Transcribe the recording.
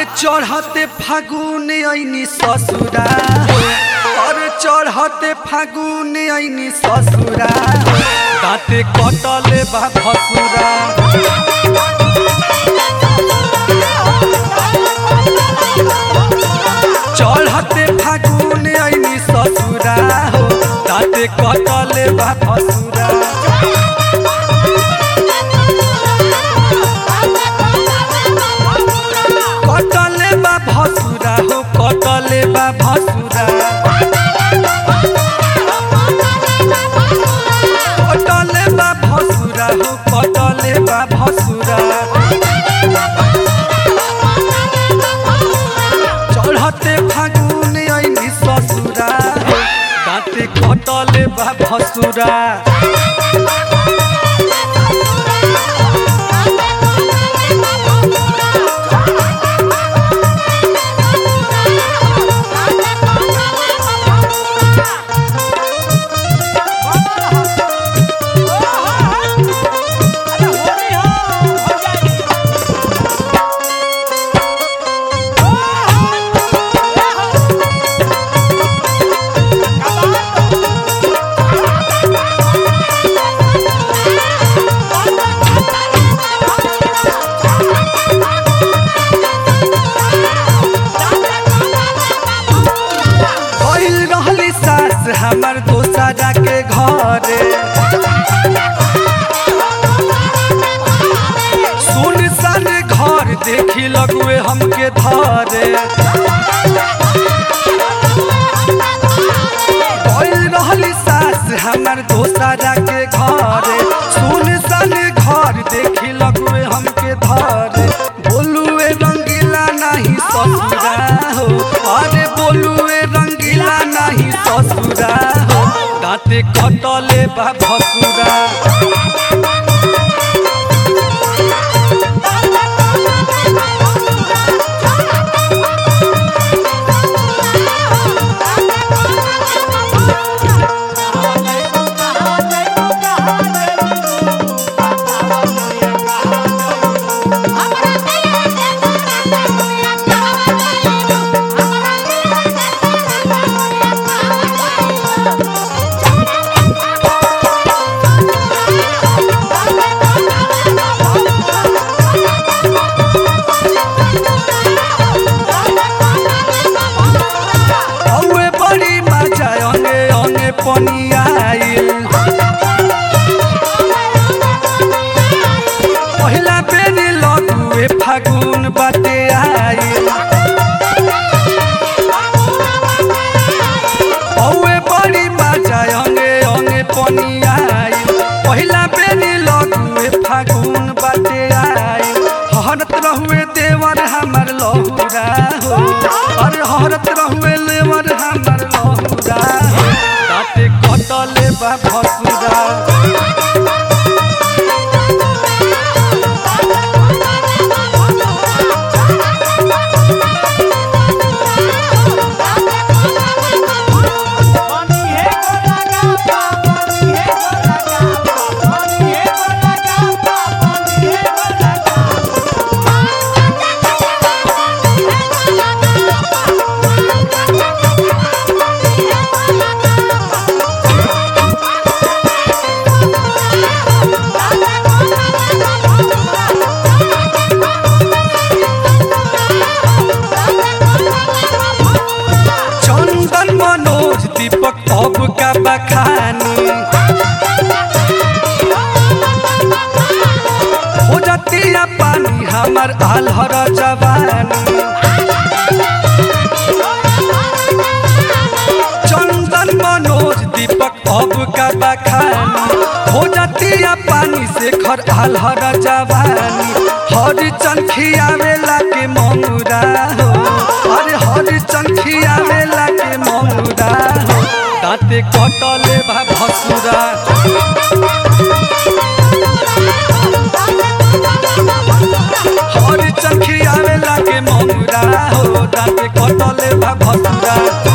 अरे चढ़ते फागुन आईनी ससुरा अरे चढ़ते फागुन आईनी ससुरा दाँते कटले बा भसुरा चढ़ते फागुन आईनी ससुरा हो दाँते कटले बा भसुरा कटले बा भसुरा हो कटले बा भसुरा कटले बा भसुरा हो कटले बा भसुरा चढ़ते फागुन आईनी ससुरा हो दाँते कटले बा भसुरा हमार दोसरा के घरे सुनसान घर देखी लगुए हमके धरे रहली सास हमार दोसरा के घरे सुनसान घर देखी लगुए हमके धरे बोलुए रंगीला नहीं ससुरा हो अरे बोलुए रंगीला नहीं ससुरा हो दाँते कटले बा भसुरा पहिला बेरी लगुए फागुन बाटे आइल औए बड़ी मजा अंगे अंगे पनी आइल पहिला बेरी लगुए फागुन बाटे आइल हरत रहुए देवर हमर लहुरा हो अरे हरत रहुए लेवर हमर लहुरा हो दाँते कटले बा भसुरा दीपक अब का बखानी हो जाती है पानी हमार आल्हर जवानी चंदन मनोज दीपक अब का बखानी हो जाती है पानी से घर आल्हर जवानी हर चंखिया वेला के मंगुरा हो अरे हर चंखिया वेला के मंगुरा हो दाँते कटले बा भसुरा हर चंखिया वेला के मंगुरा हो दाँते कटले बा भसुरा।